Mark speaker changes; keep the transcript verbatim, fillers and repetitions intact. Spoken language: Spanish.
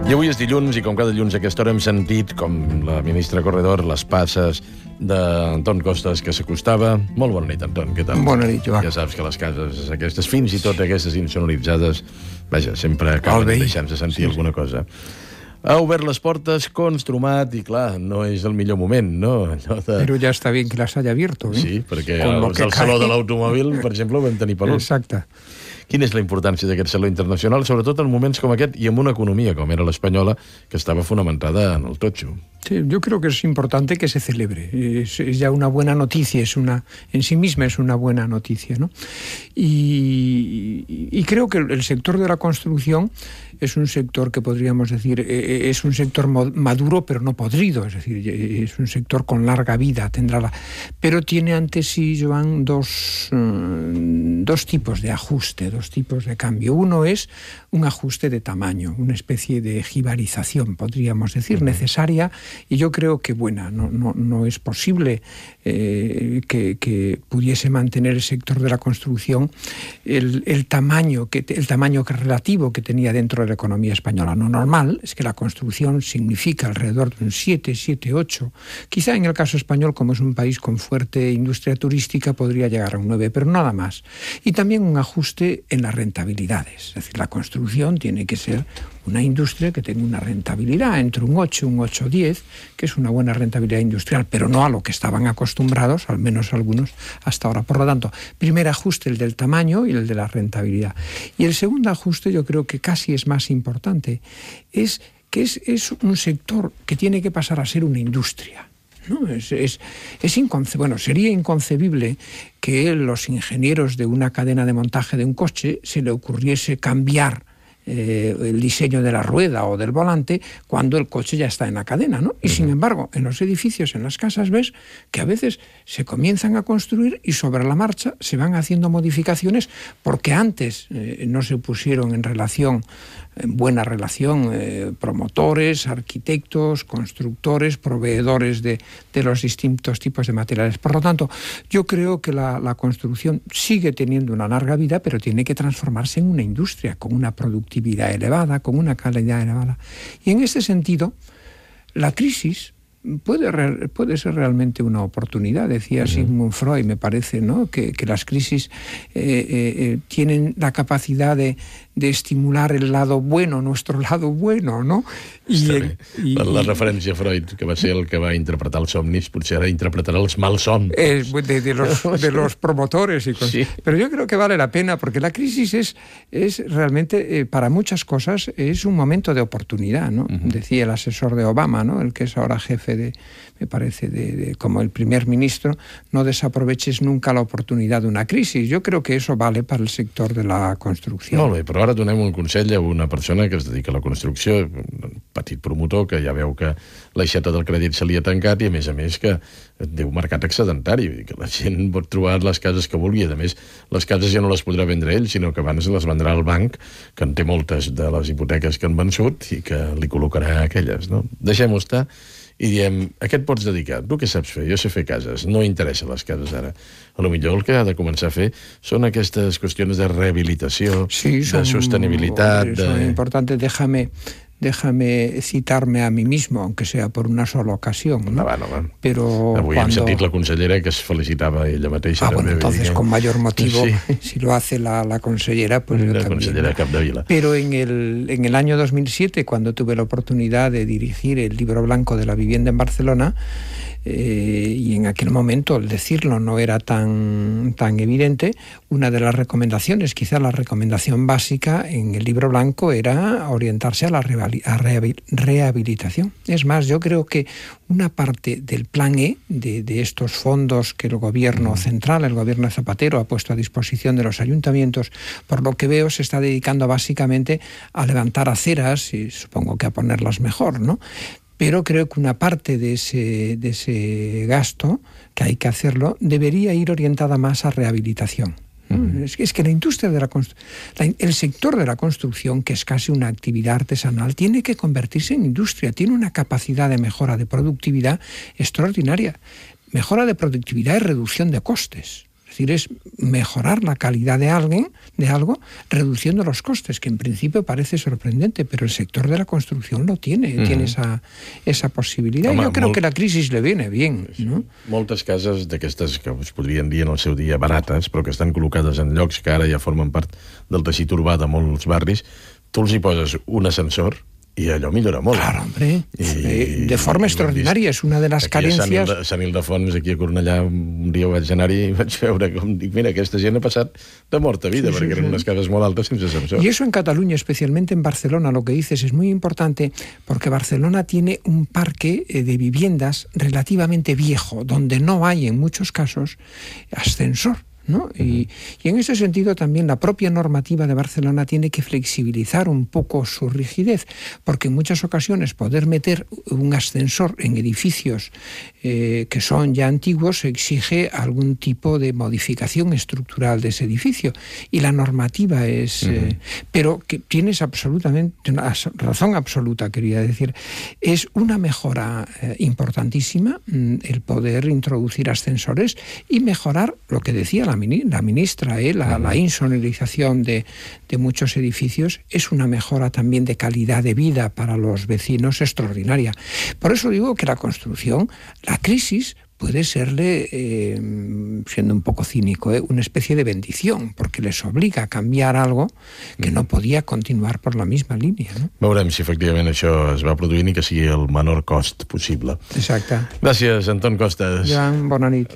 Speaker 1: I avui és dilluns i com cada dilluns a aquesta hora hem sentit com la ministra Corredor les passes d'Anton Costas que s'acostava. Molt bona nit, Anton, què tal?
Speaker 2: Bona nit, Joan.
Speaker 1: Ja saps que les cases aquestes, fins i tot aquestes insonoritzades, vaja, sempre acaben deixant-se sentir sí, alguna cosa. Ha obert les portes Construmat i, clar, no és el millor moment, no? Allò de...
Speaker 2: Però ja està bé que les haya abierto, ¿eh?
Speaker 1: Sí, perquè el Saló de l'Automòbil, per exemple, ho vam tenir pelut.
Speaker 2: Exacte.
Speaker 1: Quina és la importància d'aquest saló internacional, sobretot en moments com aquest y en una economía como era la española, que estaba fundamentada en el totxo?
Speaker 2: Sí, yo creo que es importante que se celebre. Es, es ya una buena noticia, es una, en sí misma es una buena noticia, ¿no? Y, y creo que el sector de la construcción es un sector que podríamos decir, es un sector maduro pero no podrido, es decir, es un sector con larga vida, tendrá la... pero tiene ante sí, Joan, dos, um, dos tipos de ajuste, dos tipos de cambio. Uno es un ajuste de tamaño, una especie de jibarización, podríamos decir, necesaria, y yo creo que buena. No, no, no es posible eh, que, que pudiese mantener el sector de la construcción el, el tamaño que el tamaño que relativo que tenía dentro de la economía española. Lo normal es que la construcción significa alrededor de un siete, siete, ocho. Quizá en el caso español, como es un país con fuerte industria turística, podría llegar a un nueve, pero nada más. Y también un ajuste en las rentabilidades. Es decir, la construcción tiene que ser una industria que tenga una rentabilidad entre un ocho, un ocho diez, que es una buena rentabilidad industrial, pero no a lo que estaban acostumbrados, al menos algunos, hasta ahora. Por lo tanto, primer ajuste el del tamaño y el de la rentabilidad. Y el segundo ajuste, yo creo que casi es más importante, es que es, es un sector que tiene que pasar a ser una industria. ¿No? Es, es, es inconce- bueno, sería inconcebible que los ingenieros de una cadena de montaje de un coche se le ocurriese cambiar Eh, el diseño de la rueda o del volante cuando el coche ya está en la cadena, ¿no? Y sin embargo, en los edificios, en las casas, ves que a veces se comienzan a construir y sobre la marcha se van haciendo modificaciones porque antes eh, no se pusieron en relación, en buena relación, eh, promotores, arquitectos, constructores, proveedores de, de los distintos tipos de materiales. Por lo tanto, yo creo que la, la construcción sigue teniendo una larga vida, pero tiene que transformarse en una industria con una productividad elevada, con una calidad elevada. Y en este sentido, la crisis puede, re, puede ser realmente una oportunidad. Decía uh-huh. Sigmund Freud, me parece, ¿no? que, que las crisis eh, eh, tienen la capacidad de, de estimular el lado bueno, nuestro lado bueno, no? I,
Speaker 1: i, per la referència a Freud, que va ser el que va interpretar els somnis, potser ara interpretarà els malsons.
Speaker 2: Eh, de, de, los, de los promotores. Y cosas. Sí. Pero yo creo que vale la pena, porque la crisis es, es realmente, eh, para muchas cosas, es un momento de oportunidad, ¿no? Uh-huh. Decía el asesor de Obama, ¿no? El que es ahora jefe de, me parece, de, de, como el primer ministro, no desaproveches nunca la oportunidad de una crisis. Yo creo que eso vale para el sector de la construcción.
Speaker 1: Molt bé, però ara donem un consell a una persona que es dedica a la construcció, un petit promotor que ja veu que l'aixeta del crèdit se li ha tancat i, a més a més, que diu mercat excedentari, vull dir que la gent pot trobar les cases que vulgui. A més, les cases ja no les podrà vendre ell, sinó que abans les vendrà al banc, que en té moltes de les hipoteques que han vençut i que li col·locarà aquelles, no? Deixem-ho estar i diem, a què et pots dedicar? Tu què saps fer? Jo sé fer cases, no interessa les cases ara. A lo millor el que ha de començar a fer són aquestes qüestions de rehabilitació,
Speaker 2: sí,
Speaker 1: son, de sostenibilitat...
Speaker 2: Hombre, de... Son importantes, déjame... déjame citarme a mí mismo, aunque sea por una sola ocasión, ¿no?
Speaker 1: No va, no va.
Speaker 2: Pero
Speaker 1: avui
Speaker 2: cuando...
Speaker 1: hem sentit la consellera que es felicitava ella mateixa.
Speaker 2: Ah, bueno, entonces
Speaker 1: que...
Speaker 2: con mayor motivo,
Speaker 1: sí.
Speaker 2: Si lo hace la, la consellera, pues
Speaker 1: la
Speaker 2: yo también.
Speaker 1: consellera Capdevila.
Speaker 2: Pero en el, en el año dos mil siete, cuando tuve la oportunidad de dirigir el Libro Blanco de la Vivienda en Barcelona, eh, y en aquel momento el decirlo no era tan, tan evidente, una de las recomendaciones, quizá la recomendación básica en el Libro Blanco era orientarse a la rehabilitación. Es más, yo creo que una parte del plan E, de, de estos fondos que el gobierno central, el gobierno Zapatero, ha puesto a disposición de los ayuntamientos, por lo que veo se está dedicando básicamente a levantar aceras y supongo que a ponerlas mejor, ¿no? Pero creo que una parte de ese, de ese gasto, que hay que hacerlo, debería ir orientada más a rehabilitación. Uh-huh. Es, es que la industria de la, la el sector de la construcción, que es casi una actividad artesanal, tiene que convertirse en industria, tiene una capacidad de mejora de productividad extraordinaria. Mejora de productividad y reducción de costes. Es decir, es mejorar la calidad de alguien, de algo, reduciendo los costes, que en principio parece sorprendente, pero el sector de la construcción lo tiene, uh-huh. tiene esa, esa posibilidad. Home, I jo crec molt... que la crisi le viene bien, no?
Speaker 1: Moltes cases d'aquestes que es podrien dir en el seu dia barates, però que estan col·locades en llocs que ara ja formen part del teixit urbà de molts barris, tu els hi poses un ascensor i allò millora molt.
Speaker 2: Claro, hombre, I, de forma i, extraordinària, és una de les carències...
Speaker 1: Aquí a Sant Ildefons, aquí a Cornellà, un dia vaig anar-hi i vaig veure com, dic, mira, aquesta gent ha passat de mort a vida, sí, perquè sí, eren sí. unes cases molt altes sense ascensor.
Speaker 2: Y eso en Cataluña, especialmente en Barcelona, lo que dices es muy importante, porque Barcelona tiene un parque de viviendas relativamente viejo, donde no hay, en muchos casos, ascensor. ¿no? Y, y en ese sentido también la propia normativa de Barcelona tiene que flexibilizar un poco su rigidez, porque en muchas ocasiones poder meter un ascensor en edificios eh, que son ya antiguos exige algún tipo de modificación estructural de ese edificio, y la normativa es... Uh-huh. eh, pero que tienes absolutamente una razón absoluta, quería decir, es una mejora eh, importantísima el poder introducir ascensores y mejorar lo que decía la la ministra, ¿eh? la, la insonorización de, de muchos edificios es una mejora también de calidad de vida para los vecinos extraordinaria. Por eso digo que la construcción, la crisis, puede serle, eh, siendo un poco cínico, eh, una especie de bendición, porque les obliga a canviar algo que no podia continuar per la misma línia. No?
Speaker 1: Veurem si efectivament això es va produint i que sigui el menor cost possible.
Speaker 2: Exacte.
Speaker 1: Gràcies, Anton Costas.
Speaker 2: Joan, bona nit.